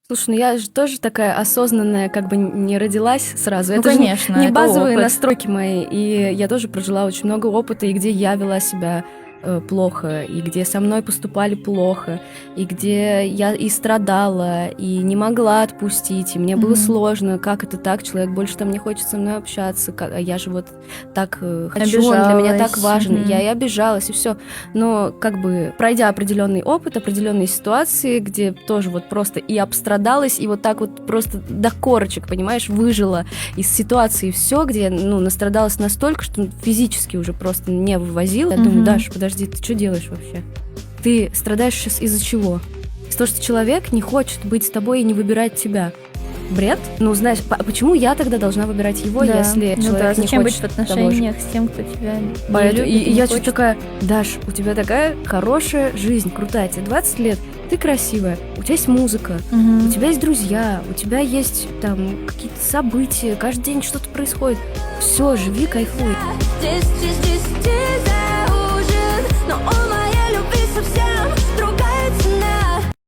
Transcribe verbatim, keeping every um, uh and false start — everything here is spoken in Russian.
Слушай, ну я же тоже такая осознанная, как бы не родилась сразу. Ну, это конечно, же не это базовые опыт. настройки мои. И я тоже прожила очень много опыта, и где я вела себя э, плохо, и где со мной поступали плохо, и где я и страдала, и не могла отпустить, и мне было Мгм. сложно, как это так, человек больше там не хочет со мной общаться, как- а я же вот так э, хочу, он для меня так Обижалась, важен. мгм. Я и обижалась, и все. Но как бы пройдя определенный опыт, определенные ситуации, где тоже вот просто и обстрадалась, и вот так вот просто до корочек, понимаешь, выжила из ситуации все, где, ну, настрадалась настолько, что физически уже просто не вывозила. Я Мгм. думаю, Даша, подожди, ты что делаешь вообще? Ты страдаешь сейчас из-за чего? Из-за того, что человек не хочет быть с тобой и не выбирает тебя. Бред? Ну, знаешь, по- почему я тогда должна выбирать его, Да. если Ну человек да, не зачем быть хочет в того же? отношениях с тем, кто тебя не Поэтому, любит и, и не я чуть хочет? такая, Даш, у тебя такая хорошая жизнь, крутая, тебе двадцать лет, ты красивая, у тебя есть музыка, Мгм. у тебя есть друзья, у тебя есть там какие-то события, каждый день что-то происходит. Все, живи, кайфуй. Здесь, здесь, здесь, здесь